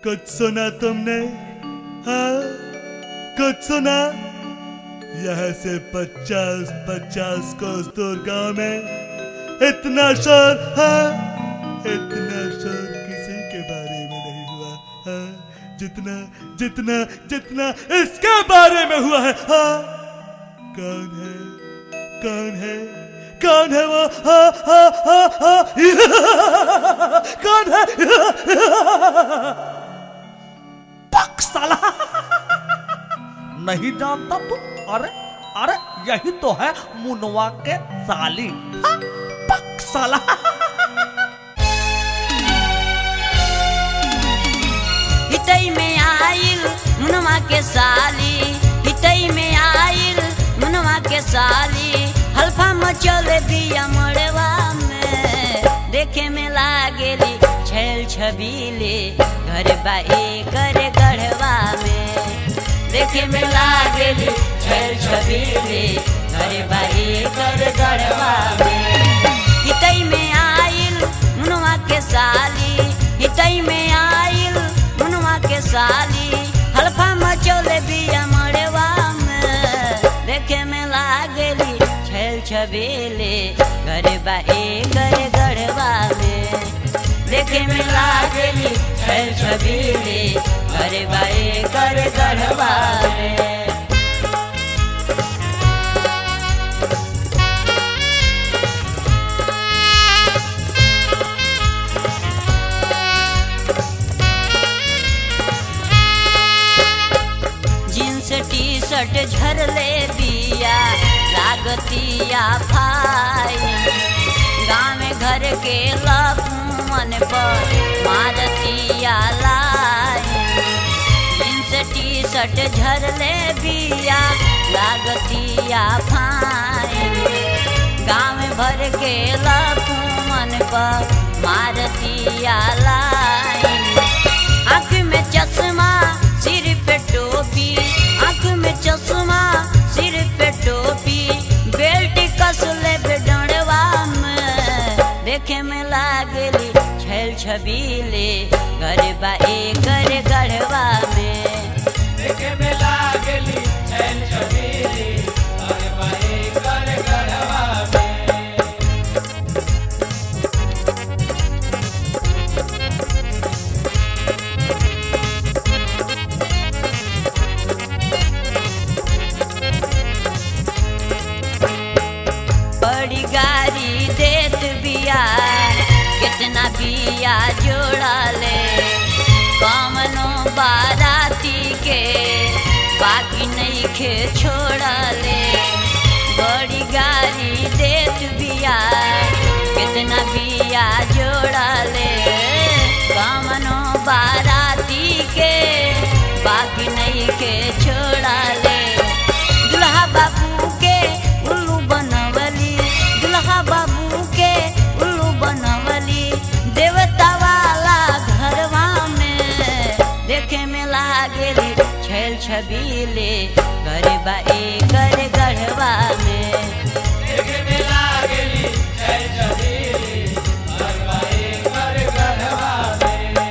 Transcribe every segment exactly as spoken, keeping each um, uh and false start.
कुछ सुना तुमने? हाँ, कुछ सुना? यहाँ से पचास पचास कोस दूर गांव में इतना शोर, हाँ, इतना शोर किसी के बारे में नहीं हुआ, हाँ, जितना जितना जितना इसके बारे में हुआ है। हाँ, कौन है? कौन है? कौन है वो? हाँ हाँ हाँ हाँ कौन है? पक साला, नहीं जानता तू? अरे अरे यही तो है मुनवा के साली। हाँ, पक साला। हितई में आइल मुनवा के साली, हितई में आइल मुनवा के साली, हल्फा मचल दिया मड़वा में, देखे में लागेली छैल छबीले, घर बाए कर गढ़वा में, देखे में लागेली छैल छबीले, घर बाए कर गढ़वा में। हितई में आइल मुनवा के साली, हितई में आइल मुनवा के साली, हल्फा मचल दिया मड़वा में, देखे में लागेली छैल छबीले, घर बाए कर गढ़वा में, देखे में लागेली छैल छबीले, घर बाए कर गढ़वा में। जींस टी शर्ट झरले बिया लागतिया भाई, गाँव में घर के लपुमन पर मारतिया लाई, जींस टी शर्ट झरले बिया लागतिया भाई, गाँव में भर के लपुमन पर मारतिया लाई। आँख में चश्मा सिर पे टोपी, आँख में चश्मा सिर पे टोपी, बेल्ट कस ले डंडवा में, देखे में लागेली छैल छबीले, घर बाए कर गढ़वा में, देखे में लागेली छैल छबीले, घर बाए कर गढ़वा में। बड़ी गाड़ी देत बिया, कितना बिया जोड़ा ले, कमनो बाराती के बाकी नहीं खे छोड़ा ले, बड़ी गाड़ी देत बिया, कितना बिया जोड़ा ले, कमनो बाराती के बाकी नहीं खे छोड़ा ले। दुल्हा बाबू के उल्लू बनवली, दुल्हा बाबू के उल्लू बनवली, देवता वाला घरवा में, देखे में लागेली छैल छबीले, घर बाए कर गढ़वा में, देखे में लागेली छैल छबीले, घर बाए कर गढ़वा में।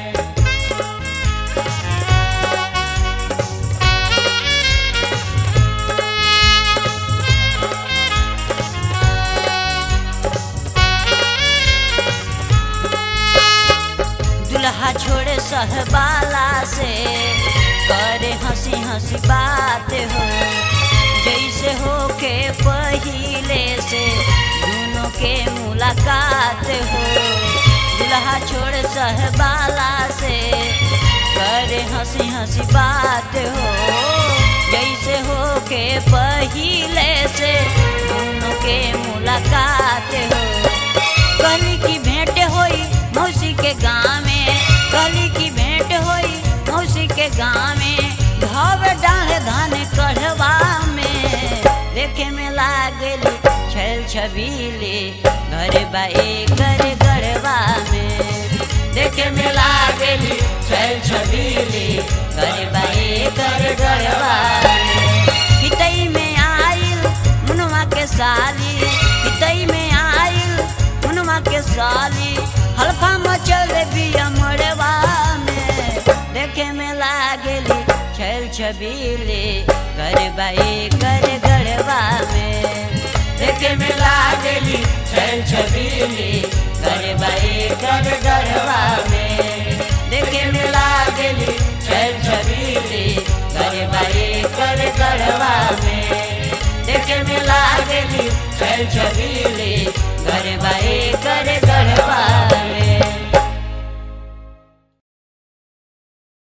दुल्हा छोड़े सहबाला से, करे हंसी हंसी बात हो, जैसे हो के पहिले से दोनों के मुलाकात हो। दुल्हा छोड़े सहबाला से, करे हंसी हंसी बात हो, जैसे हो के पहिले से दोनों के मुलाकात हो। कली की भेंट होई मौसी के गाँव में, कली की भेंट होई मौसी के गाँव में, घाव डाले धान कढ़वा में, देखे में लागेली छैल छबीले, घर बाए कर गढ़वा में, देखे में लागेली छैल छबीले, घर बाए कर गढ़वा में। हितई में आइल मुनवा के साली, हितई में आइल मुनवा के साली, हल्फा मचल बिया मड़वा में, देख लागली छल छबीली घर बाई कर गढ़वा में देखे में लागली छल छबीली घर बाई कर गढ़वा में देखे में लागली छल छबीली घर बाई कर गढ़वा में देखे में लागली छल छबीली घर बाई कर